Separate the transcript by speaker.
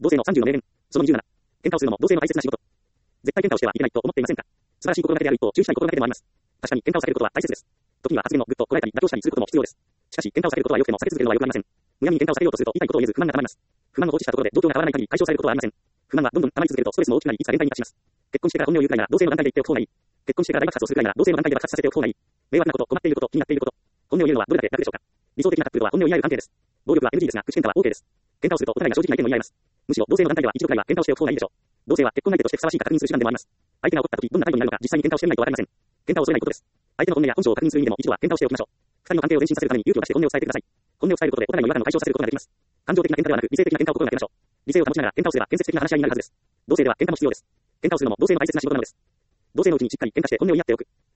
Speaker 1: 同性の30の名言。その27。喧嘩をするのも同性の大切な仕事。絶対喧嘩をしてはいけないと思っていませんか？素晴らしい心がけである一方、注意したい心がけでもあります。確かに喧嘩を避けることは大切です。時には発言をぐっとこらえたり、妥協したりすることも必要です。しかし、喧嘩を避けることは良くても避け続けるのは良くありません。むやみに喧嘩を避けようとすると、言いたいことを言えず不満が溜まります。不満を放置したところで状況が変わらない限り解消されることはありません。不満はどんどん溜まり続けるとストレスも大きくなり、いつか限界に達します。結婚してから本音を言うくらいなら同性の段階で言っておく方がいい。結婚してから大爆発をするくらいなら同性の段階で爆発させておく方がいい。迷惑なこと、困っていること、気になっていること。本音を言うのはどれだけ楽でしょうか。理想的なカップルとは本音を言い合える関係です。暴力は NG ですが、口喧嘩は OK です。喧嘩をするとお互いが正直な意見を言い合います。むしろ同性の段階では一度くらいは喧嘩をしておく方がいいでしょう。同性は結婚相手としてふさわしいか確認する手段でもあります。相手が怒った時どんな態度になるのか実際に喧嘩をしてみないとわかりません。喧嘩を恐れないことです。相手の本音や本性を確認する意味でも一度は喧嘩をしておきましょう。二人の関係を前進させるために勇気を出して本音を伝えてください。本音を伝えることでお互いの違和感を解消させることができます。感情的な喧嘩ではなく理性的な喧嘩を心がけましょう。理性を保ちながら喧嘩をすれば建設的な話し合いになるはずです。同性では喧嘩も必要です。喧嘩をするのも同性の大切な仕事なのです。同性のうちにしっかり喧嘩して本音を言い合っておく。